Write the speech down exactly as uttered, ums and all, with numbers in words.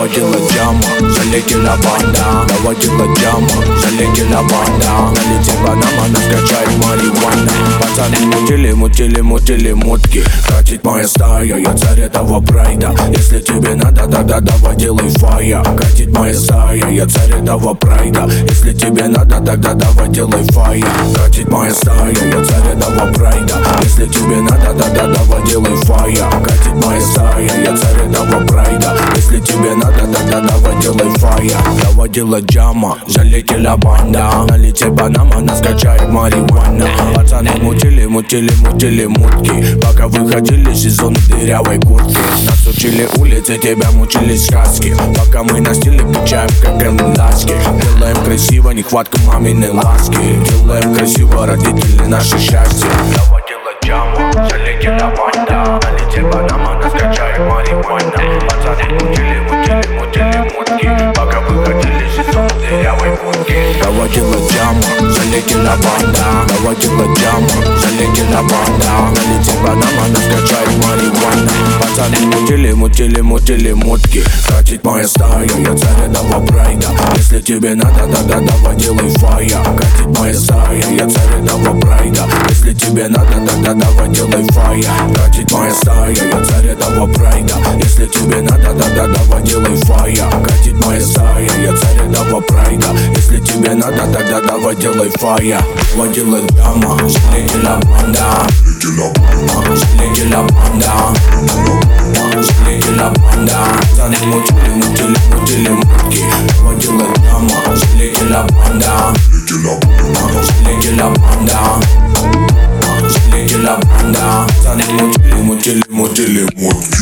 Доводила джама, залетела банда. Доводила джама, залетела банда. Налетит Панама, нас качает марихуана. Пацаны мутили, мутили, мутили мутки. Катит моя стая, я царь этого прайда. Если тебе надо, тогда давай делай фая. Катит моя стая, я царь этого прайда. Если тебе надо, тогда давай делай фая. Катит моя стая, я царь этого прайда. Если тебе надо, тогда давай делай фая. Катит моя стая, я царь этого прайда. Если тебе надо, тогда давай делай фая. Доводила джама, залетела банда. Налетит Панама, нас качает марихуана. Пацаны мутили, мутили, мутили мутки. Пока выходили из зоны дырявой куртки. Нас учили улицы, тебя мучили сказки. Пока мы на стиле качаем, как ласки. Делаем красиво, нехватка маминой ласки. Делаем красиво, родители наше счастье. Доводила джама, залетела банда. Налетит Панама, нас качает марихуана. Пацаны мутили, мутили, мутили мутки. Пока выходили из зоны дырявой куртки. Доводила джама, залетела банда. Доводила джама, залетела банда. Налетит Панама, нас качает марихуана. Пацаны мутили, мутили, мутили мутки. Катит моя стая, я царь этого прайда. Если тебе надо, тогда давай делай фая. Катит моя стая, я царь этого прайда. Если тебе надо, тогда давай делай фая. Катит моя стая, я царь этого прайда. Если тебе надо, тогда давай делай фая. Катит моя стая, я царь этого прайда. Если тебе надо, тогда давай делай фая. Водила джама, залетела банда. Залетела банда. Залетела банда. Пацаны мутили, мутили, мутили мутки. Водила джама, залетела банда. Залетела банда. Залетела банда. Пацаны мутили, мутили, мутили мутки.